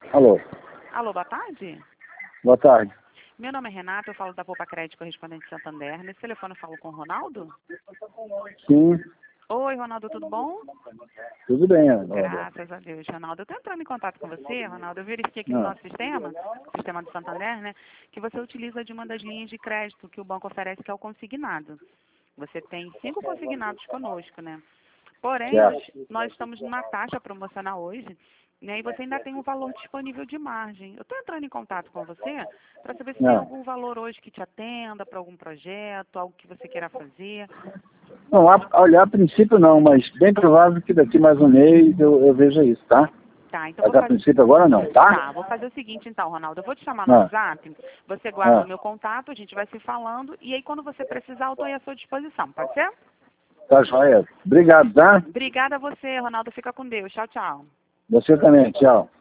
Alô, Alô, boa tarde. boa tarde. Meu nome é Renata, eu falo da Poupa Crédito Correspondente Santander. Nesse telefone eu falo com o Ronaldo? Sim, Oi, Ronaldo, tudo bom? tudo bem, Graças a Deus, Ronaldo. Eu estou entrando em contato com você, Ronaldo. Eu verifiquei aqui no Não, nosso sistema do Santander, né, que você utiliza de uma das linhas de crédito que o banco oferece, que é o consignado. Você tem 5 consignados conosco, né? Porém, nós, certo. nós estamos numa taxa promocional hoje, né, e você ainda tem um valor disponível de margem. Eu estou entrando em contato com você para saber se tem Não, algum valor hoje que te atenda para algum projeto, algo que você queira fazer. não olha, a princípio não, mas bem provável que daqui mais um mês eu veja isso, tá? Tá, então Mas vou a fazer. princípio agora não, tá? Tá, vou fazer o seguinte então, Ronaldo. Eu vou te chamar no Ah, WhatsApp, você guarda o ah, meu contato, a gente vai se falando, e aí quando você precisar, eu estou à sua disposição, pode ser? tá joia. Obrigado, tá? Obrigada a você, Ronaldo. Fica com Deus. Tchau, tchau. Você também, tchau.